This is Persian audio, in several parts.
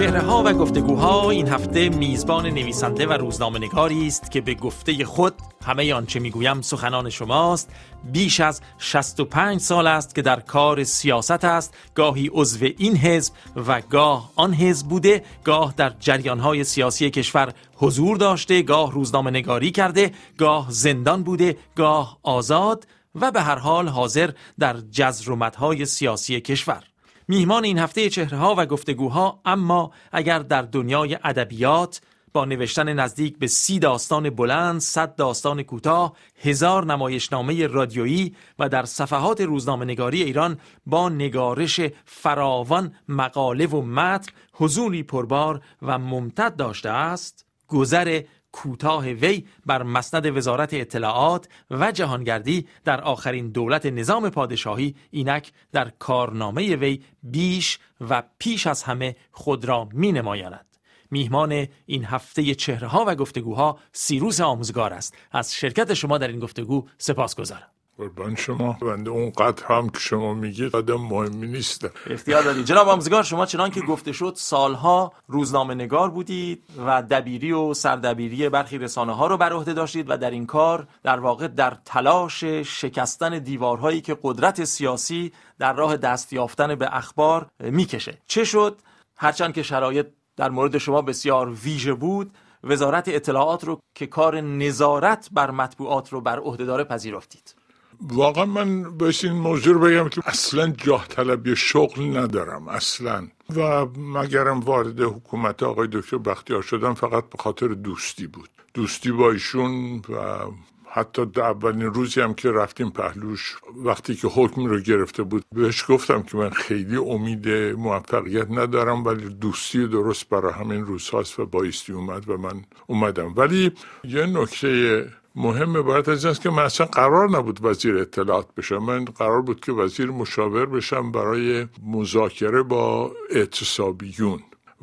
چهره‌ها و گفتگوها این هفته میزبان نویسنده و روزنامه‌نگاری است که به گفته خود همه آنچه میگویم سخنان شماست. بیش از 65 سال است که در کار سیاست است، گاهی عضو این حزب و گاه آن حزب بوده، گاه در جریان‌های سیاسی کشور حضور داشته، گاه روزنامه‌نگاری کرده، گاه زندان بوده، گاه آزاد و به هر حال حاضر در جذر و مدهای سیاسی کشور. میهمان این هفته چهره‌ها و گفتگوها، اما اگر در دنیای ادبیات با نوشتن نزدیک به 30 داستان بلند، 100 داستان کوتاه، 1000 نمایشنامه رادیویی و در صفحات روزنامه‌نگاری ایران با نگارش فراوان مقاله و متن حضوری پربار و ممتد داشته است، گذر کوتاه وی بر مسند وزارت اطلاعات و جهانگردی در آخرین دولت نظام پادشاهی اینک در کارنامه وی بیش و پیش از همه خود را می نماید. میهمان این هفته چهره‌ها و گفتگوها سیروس آموزگار است. از شرکت شما در این گفتگو سپاسگزارم. قربان شما. بنده اونقدر هم که شما میگید آدم مهمی نیست. اختیار دارید. جناب آموزگار، شما چنان که گفته شد سالها روزنامه نگار بودید و دبیری و سردبیری برخی رسانه ها رو بر عهده داشتید و در این کار در واقع در تلاش شکستن دیوارهایی که قدرت سیاسی در راه دست یافتن به اخبار میکشه. چه شد؟ هرچند که شرایط در مورد شما بسیار ویژه بود، وزارت اطلاعات رو که کار نظارت بر مطبوعات رو بر عهده داره پذیرفتید. واقعا من باید این موضوع رو بگم که اصلا جاه طلبی شغل ندارم اصلا، و مگرم وارد حکومت آقای دکتر بختیار شدم فقط به خاطر دوستی بود، دوستی با ایشون. و حتی در اولین روزی هم که رفتیم پهلوش، وقتی که حکم رو گرفته بود، بهش گفتم که من خیلی امید موفقیت ندارم ولی دوستی درست برای همین روزهاست و بایستی اومد و من اومدم. ولی یه نکته مهم عبارت از این است که من اصلا قرار نبود وزیر اطلاعات بشم. من قرار بود که وزیر مشاور بشم برای مذاکره با اعتصابیون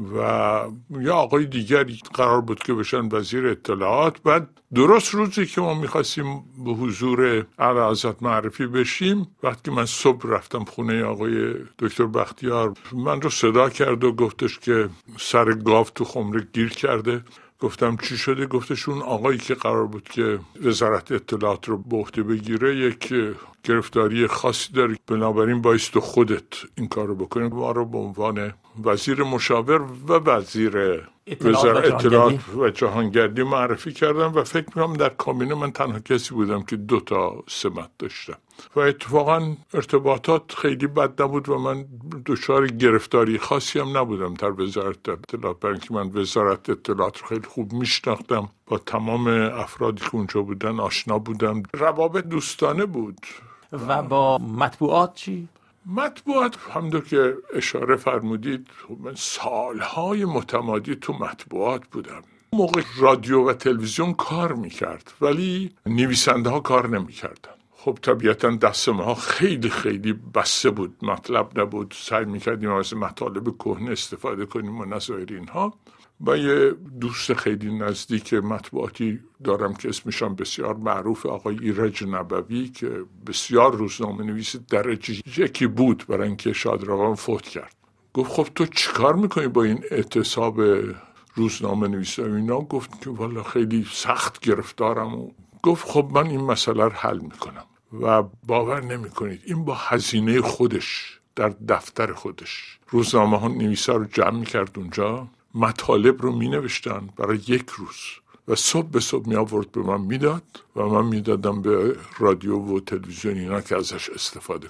و یا آقای دیگری قرار بود که بشن وزیر اطلاعات. بعد درست روزی که ما میخواستیم به حضور اعلیحضرت معرفی بشیم، وقتی من صبح رفتم خونه آقای دکتر بختیار، من رو صدا کرد و گفتش که سر گاو تو خمره گیر کرده. گفتم چی شده؟ گفتش اون آقایی که قرار بود که وزارت اطلاعات رو به عهده بگیره یک گرفتاری خاصی داره، بنابراین بایست تو خودت این کار رو بکنی. ما رو به عنوان وزیر مشاور و وزیر وزارت اطلاعات و جهانگردی معرفی کردم و فکر می‌کنم در کابینه من تنها کسی بودم که 2 سمت داشتم و اتفاقا ارتباطات خیلی بد نبود و من دچار گرفتاری خاصی هم نبودم در وزارت اطلاعات، برای اینکه من وزارت اطلاعات رو خیلی خوب میشناختم، با تمام افرادی که اونجا بودن آشنا بودم، روابط دوستانه بود. و با مطبوعات چی؟ مطبوعات همونطور که اشاره فرمودید، من سالهای متمادی تو مطبوعات بودم. موقع رادیو و تلویزیون کار میکرد ولی نویسنده ها کار نمیکردن. خب طبیعتا دست ما خیلی خیلی بسته بود، مطلب نبود، سعی میکردیم از مطالب کهنه استفاده کنیم و نظایر اینها. با یه دوست خیلی نزدیک مطبوعاتی دارم که اسمشان بسیار معروف، آقای ایرج نبوی، که بسیار روزنامه نویس درجه یکی بود برای اینکه شادروان فوت کرد. گفت خب تو چیکار میکنی با این اعتصاب روزنامه نویس و اینا؟ گفت که والا خیلی سخت گرفتارم. و گفت خب من این مسئله رو حل میکنم. و باور نمیکنید این با هزینه خودش در دفتر خودش روزنامه ها نویسا رو جمع میکرد اونجا، مطالب رو می نوشتن برای 1 روز و صبح به صبح می آورد به من میداد و من میدادم به رادیو و تلویزیون اینا که ازش استفاده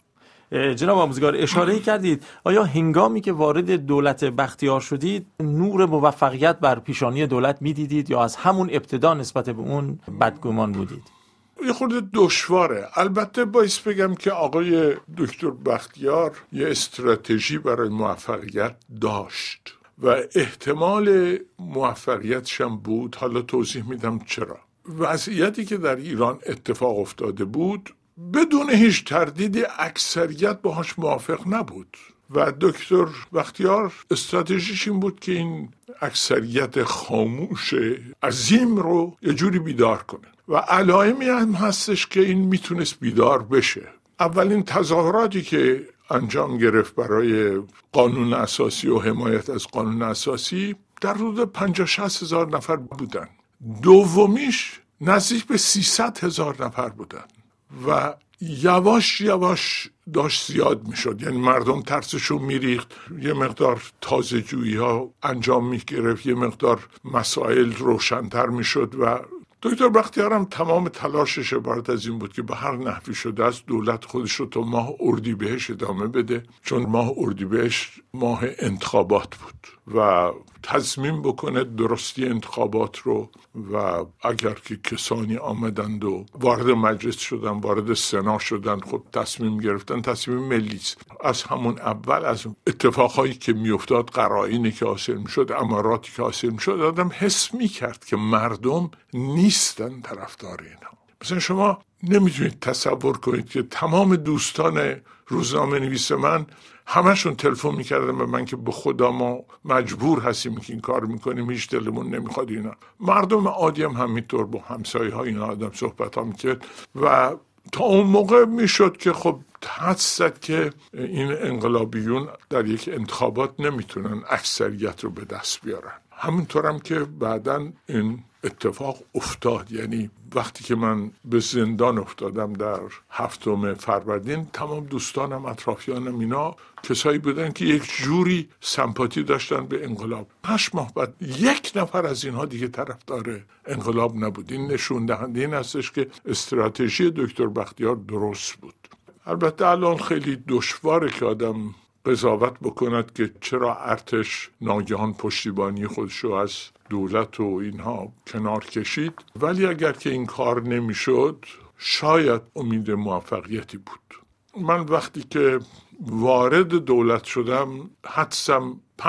کنن. جناب آموزگار، اشاره کردید آیا هنگامی که وارد دولت بختیار شدید نور موفقیت بر پیشانی دولت می دیدید یا از همون ابتدا نسبت به اون بدگمان بودید؟ یه خورده دشواره. البته باید بگم که آقای دکتر بختیار یه استراتژی برای موفقیت داشت و احتمال موفقیتش هم بود. حالا توضیح میدم چرا. وضعیتی که در ایران اتفاق افتاده بود بدون هیچ تردیدی اکثریت باهاش موافق نبود و دکتر بختیار استراتژیش این بود که این اکثریت خاموش عظیم رو یه جوری بیدار کنه و علائمی هم هستش که این میتونست بیدار بشه. اولین تظاهراتی که انجام گرفت برای قانون اساسی و حمایت از قانون اساسی در حدود 50-60 هزار نفر بودن. دومیش نزدیک به 300 هزار نفر بودن و یواش یواش داشت زیاد می شد. یعنی مردم ترسشون می ریخت، یه مقدار تازه جویی ها انجام می گرفت، یه مقدار مسائل روشن‌تر می شد و دکتر بختیار هم تمام تلاشش عبارت از این بود که به هر نحوی شده است دولت خودش رو تا ماه اردیبهشت ادامه بده، چون ماه اردیبهشت ماه انتخابات بود و تصمیم بکنه درستی انتخابات رو و اگر که کسانی آمدند و وارد مجلس شدن، وارد سنا شدن، خب تصمیم گرفتن، تصمیم ملی است. از همون اول از اتفاقهایی که میافتاد، قرائنی که حاصل میشد، اماراتی که حاصل میشد، آدم حس میکرد که مردم نیستن طرفدار اینها. مثلا شما نمیتونید تصور کنید که تمام دوستان روزنامه نویس من همشون تلفن میکردن به من که به خدا ما مجبور هستیم که این کار میکنیم، هیچ دلمون نمیخواد اینا. مردم عادی هم همینطور با همسایه ها اینا آدم صحبت ها میکرد و تا اون موقع میشد که خب حدس زد که این انقلابیون در یک انتخابات نمیتونن اکثریت رو به دست بیارن. همینطور هم که بعداً این اتفاق افتاد. یعنی وقتی که من به زندان افتادم در 7 فروردین، تمام دوستانم، اطرافیانم اینا کسایی بودن که یک جوری سمپاتی داشتن به انقلاب. 8 ماه بعد 1 نفر از اینها دیگه طرفدار انقلاب نبود. این نشون دهنده این هستش که استراتژی دکتر بختیار درست بود. البته الان خیلی دشواره که آدم قضاوت بکند که چرا ارتش ناگهان پشتیبانی خودشو از دولت و اینها کنار کشید، ولی اگر که این کار نمیشد شاید امید موفقیتی بود. من وقتی که وارد دولت شدم حدسم 5%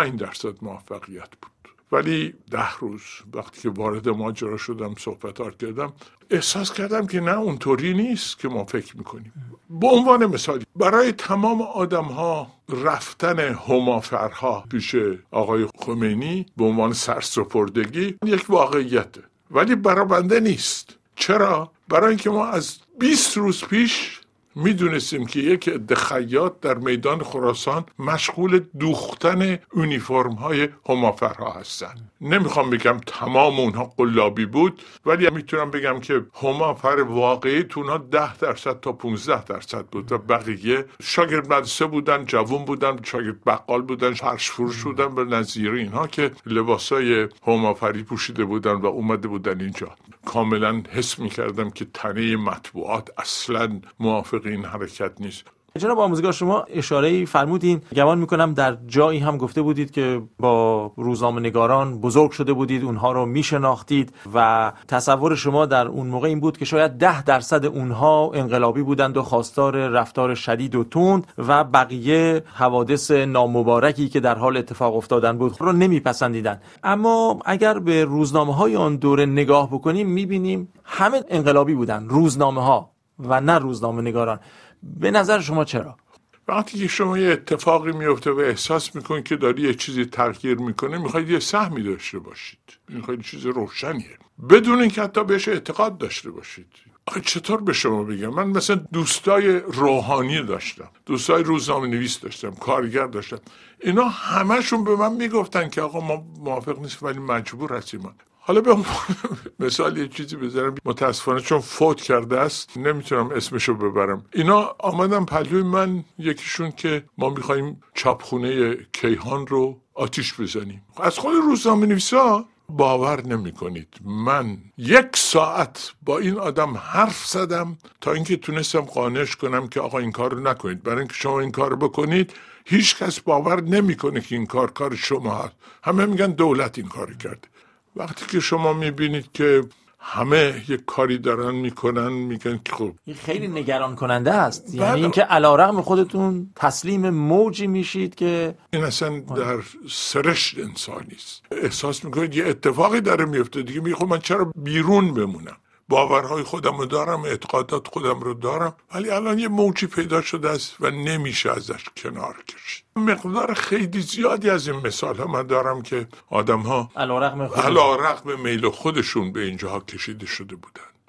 موفقیت بود، ولی 10 روز وقتی که وارد ماجرا شدم، صحبت‌ها کردم، احساس کردم که نه، اونطوری نیست که ما فکر میکنیم. به عنوان مثالی، برای تمام آدم ها رفتن همافرها پیش آقای خمینی به عنوان سرسپردگی یک واقعیته، ولی برای بنده نیست. چرا؟ برای اینکه ما از 20 روز پیش میدونستیم که یک عده خیاط در میدان خراسان مشغول دوختن اونیفرم های همافرها هستن. نمیخوام بگم تمام اونها قلابی بود، ولی میتونم بگم که همافر واقعی تونها 10% تا 15% بود و بقیه شاگرد مدرسه بودن، جوان بودن، شاگرد بقال بودن، فرش فروش بودن به نظیر اینها که لباسای همافری پوشیده بودن و اومده بودن اینجا. کاملا حس میکردم که تنه مطبوعات اصلا موافق این حرکت نیست. جناب آموزگار، شما اشاره‌ای فرمودین، گمان میکنم در جایی هم گفته بودید که با روزنامه‌نگاران بزرگ شده بودید، اونها رو میشناختید و تصور شما در اون موقع این بود که شاید 10% اونها انقلابی بودند و خواستار رفتار شدید و تند و بقیه حوادث نامبارکی که در حال اتفاق افتادن بود رو نمیپسندیدن. اما اگر به روزنامه‌های آن دوره نگاه بکنیم میبینیم همه انقلابی بودن، روزنامه‌ها و نه روزنامه‌نگاران. به نظر شما چرا؟ وقتی که شما یه اتفاقی میفته و احساس میکنید که داری یه چیزی تغییر میکنه، میخواید یه سهمی داشته باشید، میخواید چیز روشنیه، بدون اینکه حتی بهش اعتقاد داشته باشید. آخه چطور به شما بگم؟ من مثلا دوستای روحانی داشتم، دوستای روزنامه نویس داشتم، کارگر داشتم، اینا همشون به من میگفتن که آقا ما موافق نیستیم ولی مجبور هستیم. حالا به مثال یه چیزی بذارم، متاسفانه چون فوت کرده است نمیتونم اسمشو ببرم. اینا آمدن پلوی من، یکیشون که ما میخواییم چاپخونه کیهان رو آتیش بزنیم. از خود روزنامه نویسا باور نمی کنید، من 1 ساعت با این آدم حرف زدم تا اینکه تونستم قانعش کنم که آقا این کار رو نکنید. برای اینکه شما این کار رو بکنید هیچ کس باور نمیکنه که این کار شما هست، همه میگن دولت این کار کرده. وقتی که شما میبینید که همه یک کاری دارن میکنن، میگن که خب این خیلی نگران کننده است. یعنی اینکه علیرغم خودتون تسلیم موجی میشید که این اصلا در سرشت انسانی است. احساس میکنید یه اتفاقی داره میفته دیگه، میگه خب من چرا بیرون بمونم؟ باورهای خودم رو دارم، اعتقادات خودم رو دارم، ولی الان یه موجی پیدا شده است و نمیشه ازش کنار کشید. مقدار خیلی زیادی از این مثال ها من دارم که آدم ها علیرغم میل خودشون به اینجاها کشیده شده بودن.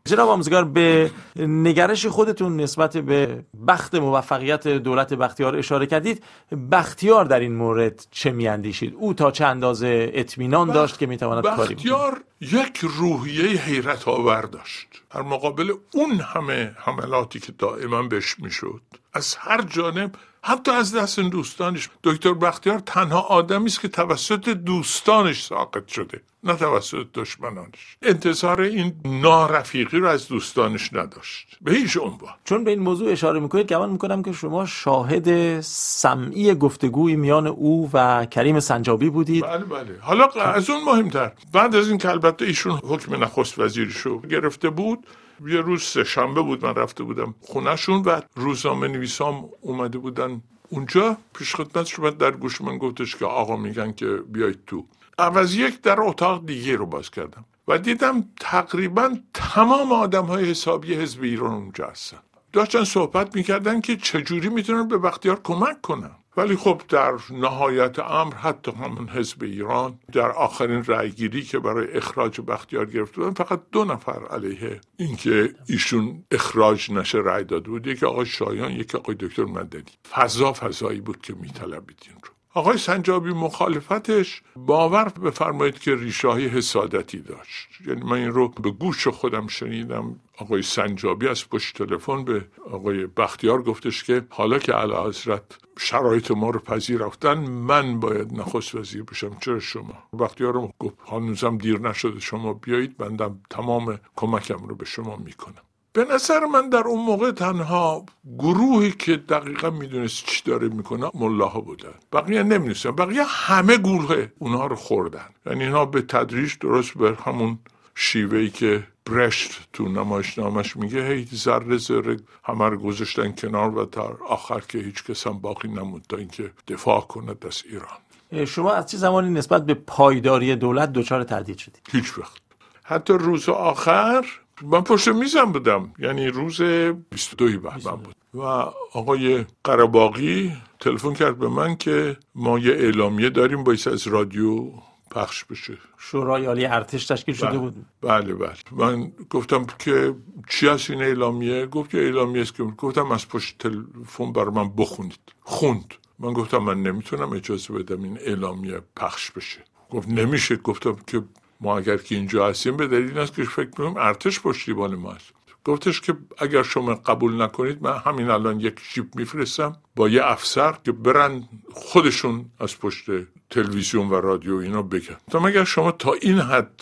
جناب آموزگار، به نگرش خودتون نسبت به بخت موفقیت دولت بختیار اشاره کردید. بختیار در این مورد چه میاندیشید؟ او تا چه اندازه اطمینان داشت که میتواند کاری بکنه؟ بختیار یک روحیه حیرت آور داشت در مقابل اون همه حملاتی که دائما بهش میشد از هر جانب، حتی از دست دوستانش. دکتر بختیار تنها آدمی است که توسط دوستانش ساقط شده، نه توسط دشمنانش. انتظار این نارفیقی رو از دوستانش نداشت به هیچ عنوان. چون به این موضوع اشاره میکنید، گمان میکنم که شما شاهد سمعی گفتگوی میان او و کریم سنجابی بودید. بله. حالا از اون مهمتر، بعد از این که البته ایشون حکم نخست وزیرشو گرفته بود، یه روز سه‌شنبه بود، من رفته بودم خونهشون و روزنامه نویسام اومده بودن اونجا. پیش خدمتش من در گوش من گفتش که آقا میگن که بیایید تو. عوض یک در اتاق دیگه رو باز کردم و دیدم تقریبا تمام آدم‌های حسابی حزب ایران اونجا هستن. داشتن صحبت میکردن که چجوری میتونن به بختیار کمک کنن. ولی خب در نهایت امر حتی همون حزب ایران در آخرین رأیگیری که برای اخراج بختیار گرفته بودن، فقط 2 نفر علیه اینکه ایشون اخراج نشه رأی داده بود. یکی آقای شایان، یکی آقای دکتر مدنی. فضایی بود که میطلبید این رو. آقای سنجابی مخالفتش باور بفرمایید که ریشه‌های حسادتی داشت. یعنی من این رو به گوش خودم شنیدم. آقای سنجابی از پشت تلفن به آقای بختیار گفتش که حالا که اعلیحضرت شرایط ما رو پذیرفتن، من باید نخست وزیر بشم، چرا شما؟ بختیار رو گفت هنوزم دیر نشده، شما بیایید، بندم تمام کمکم رو به شما میکنم. به نظر من در اون موقع تنها گروهی که دقیقا میدونست چی داره میکنه ملاها بودن، بقیه نمیدونستن. بقیه همه گروه اونها رو خوردن. یعنی اینا به تدریج درست به همون شیوهی که برشت تو نمایشنامش میگه، هی ذره ذره همه رو گذاشتن کنار و تا آخر که هیچ کس هم باقی نموند تا اینکه دفاع کند از ایران. شما از چه زمانی نسبت به پایداری دولت دچار تردید شدید؟ هیچ وقت. حتی روز آخر من پشت میزم بودم، یعنی روز 22 بهمن بود و آقای قره‌باغی تلفن کرد به من که ما یه اعلامیه داریم باید از رادیو پخش بشه. شورای عالی ارتش تشکیل شده بود. بله. من گفتم که چی هست این اعلامیه؟ گفت که اعلامیه است که گفتم از پشت تلفن بر من بخونید. خوند. من گفتم من نمیتونم اجازه بدم این اعلامیه پخش بشه. گفت نمیشه. گفتم که ما اگر که اینجا هستیم به دلیل این است که فکر می‌کنم ارتش پشتیبان ما است. گفتش که اگر شما قبول نکنید من همین الان یک جیب میفرستم با یه افسر که برن خودشون از پشت تلویزیون و رادیو اینا بگن. تا اگر شما تا این حد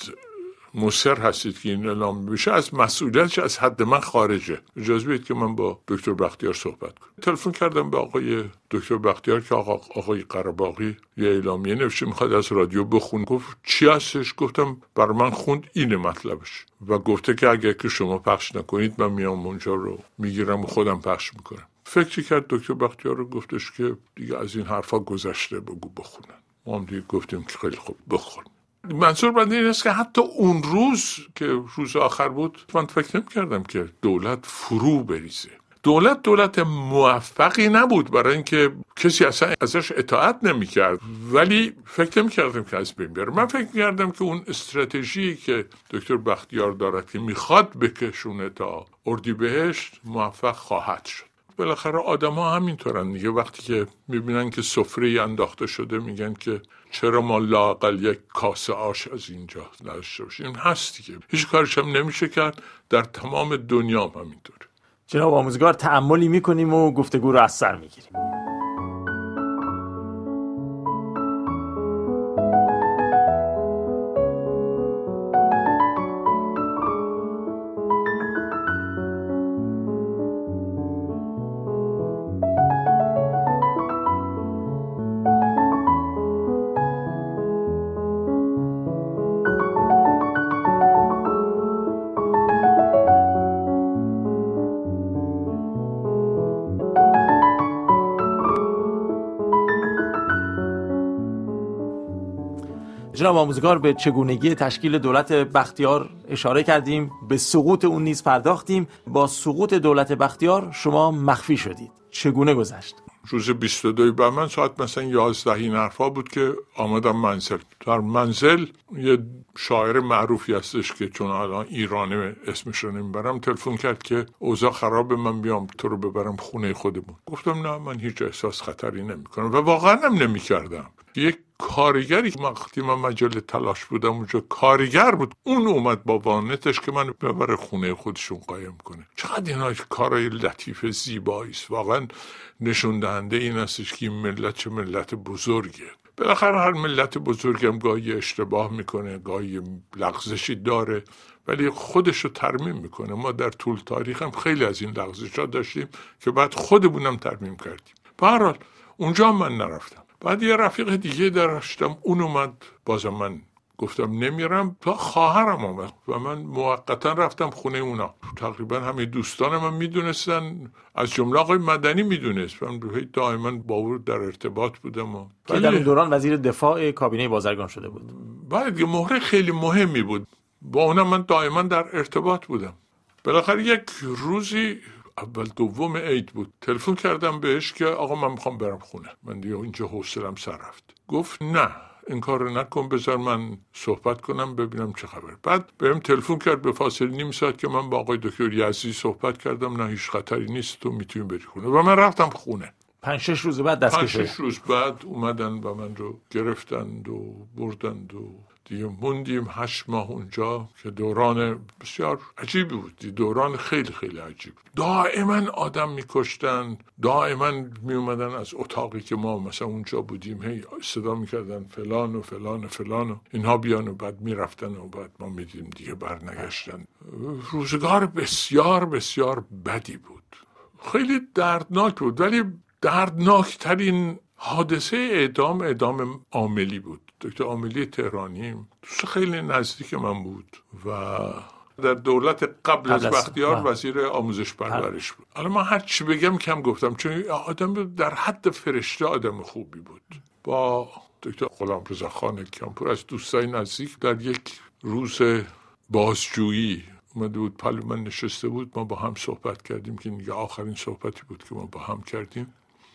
مصر هستید که این اعلام بشه، از مسئولیتش از حد من خارجه. اجازه بدید که من با دکتر بختیار صحبت کنم. تلفن کردم به آقای دکتر بختیار که آقای قره‌باغی یه اعلامیه نوشته میخواد از رادیو بخونه. گفت چی هستش؟ گفتم برای من خوند اینه مطلبش و گفته که اگر که شما پخش نکنید من میام اونجا رو میگیرم و خودم پخش میکنم. فکر کرد دکتر بختیار رو، گفتش که دیگه از این حرفا گذشته، بگو بخونن. ما هم دیگه گفتیم که خیلی خوب بخون. منظور بنده این است که حتی اون روز که روز آخر بود من فکر نمی کردم که دولت فرو بریزه. دولت موفقی نبود برای اینکه کسی اصلا ازش اطاعت نمی کرد، ولی فکر نمی کردم که از بین بره. من فکر کردم که اون استراتژی که دکتر بختیار دارد که میخواد بکشونه تا اردیبهشت موفق خواهد شد. بالاخره آدم ها همینطورن دیگه. وقتی که میبینن که سفره انداخته شده میگن که چرا ما لااقل یک کاسه آش از اینجا نداشته باشیم. این هست دیگه، هیچ کارش هم نمیشه کرد. در تمام دنیا هم همینطوره. جناب آموزگار، تأملی میکنیم و گفتگو رو از سر میگیریم. جناب آموزگار، به چگونگی تشکیل دولت بختیار اشاره کردیم، به سقوط اون نیز پرداختیم. با سقوط دولت بختیار شما مخفی شدید. چگونه گذشت؟ روز 22 بهمن ساعت مثلا 11 این حرفا بود که آمدم منزل. در منزل یه شاعر معروفی هستش که چون الان ایرانه اسمش رو نمیبرم، تلفن کرد که اوضاع خرابه، من بیام تو رو ببرم خونه خودمون. گفتم نه، من هیچ احساس خطری نمیکنم و واقعا هم نمیکردم. یک کارگری وقتی من مجال تلاش بودم اونجا کارگر بود، اون اومد با وانتش که من ببره خونه خودشون قایم کنه. چقدر اینا کارای لطیف زیبایی است. واقعا نشون دهنده این هستش که این ملت چه ملت بزرگه. بالاخره هر ملت بزرگی هم گاهی اشتباه میکنه، گاهی لغزشی داره، ولی خودشو ترمیم میکنه. ما در طول تاریخ هم خیلی از این لغزش‌ها داشتیم که بعد خودمونم ترمیم کردیم. به هر حال اونجا من نرفتم. بعد یه رفیق دیگه داشتم، اون اومد، بازم من گفتم نمیرم تا خواهرم اومد و من موقتا رفتم خونه اونا. تقریبا همه دوستان من میدونستن، از جمله آقای مدنی میدونست. من دائما با او در ارتباط بودم که در اون دوران وزیر دفاع کابینه بازرگان شده بود. بعد یه مهره خیلی مهمی بود، با اونم من دائما در ارتباط بودم. بالاخره یک روزی اول دوم عید بود، تلفن کردم بهش که آقا من میخوام برم خونه، من دیگه اینجا حوصله‌ام سر رفت. گفت نه این کار رو نکن، بذار من صحبت کنم ببینم چه خبر. بعد بهم تلفن کرد به فاصله نیم ساعت که من با آقای دکتر یزدی صحبت کردم، نه هیچ خطری نیست، تو میتونی بری خونه. و من رفتم خونه. 5-6 روز بعد دستکش 5-6 روز بعد اومدن و من رو گرفتند و بردند و دیگه موندیم 8 ماه اونجا که دوران بسیار عجیبی بود. دوران خیلی خیلی عجیب. دائما آدم میکشتن، دائما میومدن از اتاقی که ما مثلا اونجا بودیم هی صدا میکردن فلان و فلان و فلان و اینها بیان و بعد میرفتن و بعد ما میدیدیم دیگه برنگشتن. روزگار بسیار بسیار بدی بود، خیلی دردناک بود. ولی دردناکترین حادثه اعدام عاملی بود. دکتر عاملی تهرانی دوست خیلی نزدیک من بود و در دولت قبل از بختیار وزیر آموزش پرورش بود. الان من هر چی بگم کم گفتم، چون آدم در حد فرشته آدم خوبی بود. با دکتر غلامرضا خان کیانپور از دوستای نزدیک در یک روز بازجویی اومده بود، پلو من نشسته بود، ما با هم صحبت کردیم که دیگه آخرین صحبتی بود که ما با هم کردیم.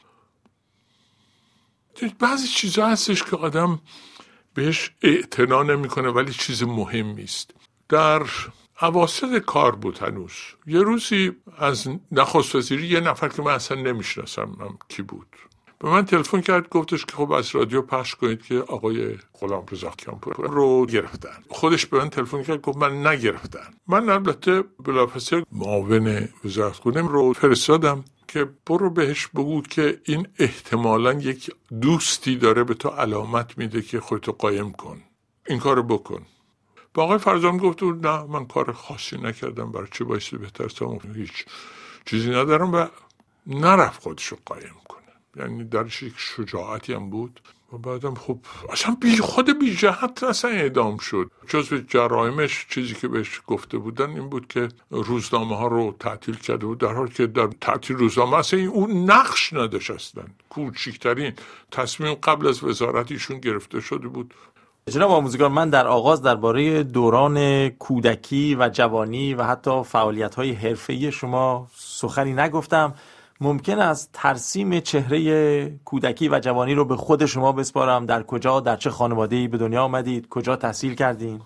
بعضی چیزا هستش که آدم بهش اعتنا نمیکنه ولی چیز مهمی است. در اواسط کار بود هنوز، یه روزی از نخست وزیری یه نفر که من اصلا نمیشناسم کی بود به من تلفن کرد، گفتش که خب از رادیو پخش کنید که آقای غلامرضا کیانپور رو گرفتن. خودش به من تلفن کرد، گفت من نگرفتن. من البته بلافاصله معاون وزارت خونه رو فرستادم که برو بهش بگو که این احتمالاً یک دوستی داره به تو علامت میده که خودتو قایم کن، این کارو بکن. با آقای فرزام گفت نه من کار خاصی نکردم، برای چه بایستی بهتر تا هیچ چیزی ندارم و نرفت خودشو قایم کنه. یعنی درش یک شجاعتی هم بود. و بعدم خب اصلا بی جهت اصلا اعدام شد. جزو جرائمش چیزی که بهش گفته بودن این بود که روزنامه ها رو تعطیل کرده بود، در حالی که در تعطیل روزنامه اصلا اون نقش نداشت. اصلا کوچکترین تصمیم قبل از وزارت ایشون گرفته شده بود. جناب آموزگار، من در آغاز درباره دوران کودکی و جوانی و حتی فعالیت‌های حرفه‌ای شما سخنی نگفتم. ممکن است ترسیم چهره کودکی و جوانی رو به خود شما بسپارم؟ در چه خانواده‌ای به دنیا آمدید؟ کجا تحصیل کردین؟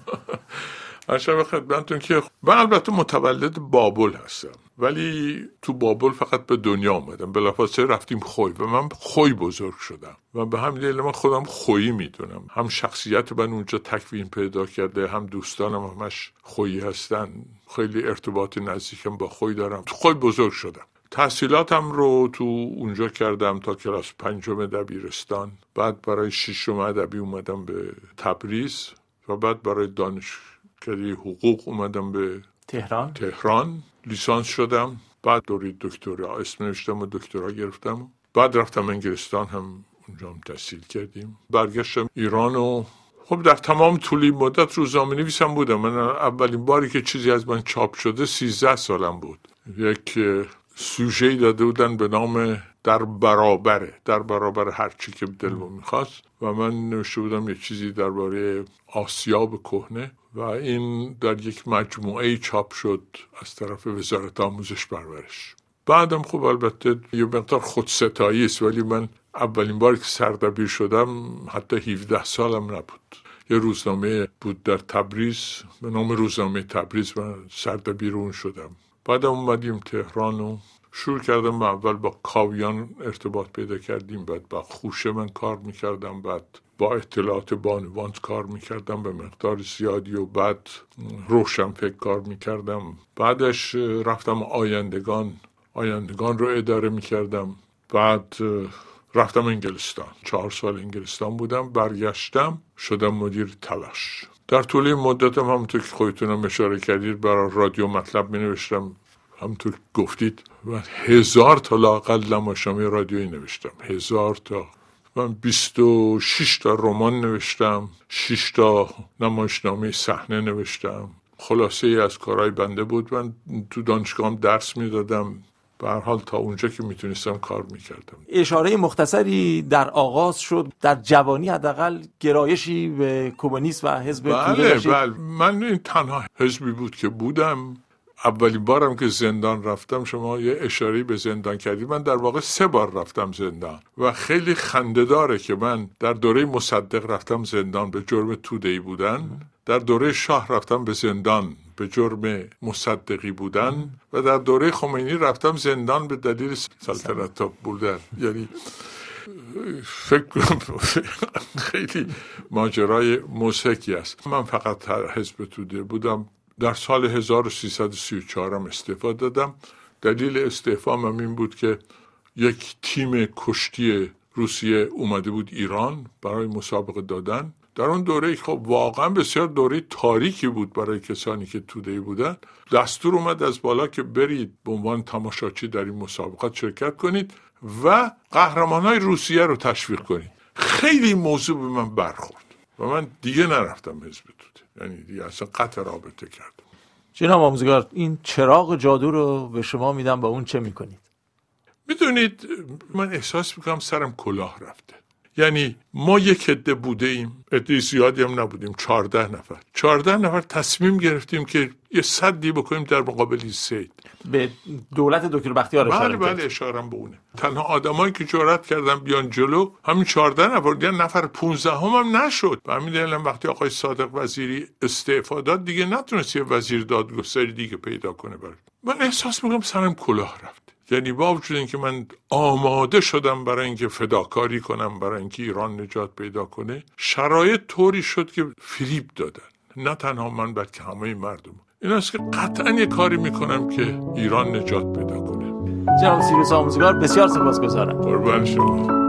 عرض خدمتتون که من البته متولد بابل هستم، ولی تو بابل فقط به دنیا آمدم. بلافاصله رفتیم خوی و من خوی بزرگ شدم و به همین دلیل من خودم خویی میدونم. هم شخصیت من اونجا تکوین پیدا کرده، هم دوستانم همش خویی هستن. خیلی ارتباط نزدیکم با خوی دارم. تو خوی بزرگ شدم. تحصیلاتم رو تو اونجا کردم تا کلاس 5 دبیرستان. بعد برای 6 ادبی اومدم به تبریز و بعد برای دانشکده حقوق اومدم به تهران لیسانس شدم. بعد دوره دکترا اسم نوشتم و دکترا گرفتم. بعد رفتم انگلستان، هم اونجا هم تحصیل کردیم. برگشتم ایران و خب در تمام طول مدت روزنامه‌نویسم بودم. من اولین باری که چیزی از من چاپ شده 13 سالم بود. یک سوژه‌ای داده بودن به نام در برابر هر چی که دلم می‌خواست و من نوشته بودم یک چیزی درباره آسیاب کهنه و این در یک مجموعه چاپ شد از طرف وزارت آموزش پرورش. بعدم خب البته یه مقدار خودستایی است، ولی من اولین بار که سردبیر شدم حتی 17 سالم نبود. یه روزنامه بود در تبریز به نام روزنامه تبریز و سردبیر اون شدم. بعدم اومدیم تهران و شروع کردم. اول با کاویان ارتباط پیدا کردیم، بعد با خوشه من کار میکردم، بعد با اطلاعات بانوان کار میکردم به مقدار زیادی و بعد روشنفکر کار میکردم. بعدش رفتم آیندگان رو اداره میکردم. بعد رفتم انگلستان، 4 سال انگلستان بودم. برگشتم شدم مدیر تلاش. در طول این مدتم همونطور که خودتونم اشاره کردید برای رادیو مطلب می نوشتم، همونطور که گفتید من 1000 تا لااقل نمایشنامه رادیویی نوشتم. 1000 تا. من 26 تا رمان نوشتم، 6 تا نمایشنامه صحنه نوشتم. خلاصه ای از کارهای بنده بود. من تو دانشگاهم درس می دادم. به هر حال تا اونجا که میتونستم کار میکردم. اشاره مختصری در آغاز شد، در جوانی حداقل گرایشی به کمونیسم و حزب توده داشتید؟ بله. من این تنها حزبی بود که بودم. اولین بارم که زندان رفتم، شما یه اشاره به زندان کردید، من در واقع 3 بار رفتم زندان و خیلی خنده‌داره که من در دوره مصدق رفتم زندان به جرم توده‌ای بودن، در دوره شاه رفتم به زندان به جرم مصدقی بودن و در دوره خمینی رفتم زندان به دلیل سلطنت بودن. یعنی فکر کنم خیلی ماجرای مضحکی است. من فقط در حزب توده بودم. در سال 1334 هم استعفا دادم. دلیل استعفام این بود که یک تیم کشتی روسیه اومده بود ایران برای مسابقه دادن. در اون دوره خب واقعا بسیار دوره تاریکی بود برای کسانی که توده‌ای بودن. دستور اومد از بالا که برید به عنوان تماشاچی در این مسابقات شرکت کنید و قهرمانای روسیه رو تشویق کنید. خیلی موضوع به من برخورد و من دیگه نرفتم حزب توده، یعنی دیگه اصلا قطع رابطه کردم. جناب آموزگار، این چراغ جادو رو به شما میدم، با اون چه میکنید؟ میدونید من احساس میکنم سرم کلاه رفته. یعنی ما یک عده بوده ایم، عده زیادی هم نبودیم، 14 نفر تصمیم گرفتیم که یه سدی بکنیم در مقابل سید. به دولت دکتر بختیار اشاره کردید؟ بله اشارم به اونه. تنها آدمایی که جرأت کردن بیان جلو همین 14 نفر، دیگه نفر 15 هم نشد. و همین دلیل وقتی آقای صادق وزیری استعفا داد دیگه نتونست یه وزیر دادگستری دیگه پیدا کنه. من احساس میکنم سرم کلاه رفت. یعنی با وجود اینکه من آماده شدم برای اینکه فداکاری کنم، برای اینکه ایران نجات پیدا کنه، شرایط طوری شد که فریب دادن. نه تنها من بلکه همه مردم. این است که قطعا یه کاری میکنم که ایران نجات پیدا کنه. جناب سیروس آموزگار، بسیار سپاسگزارم. قربان شما.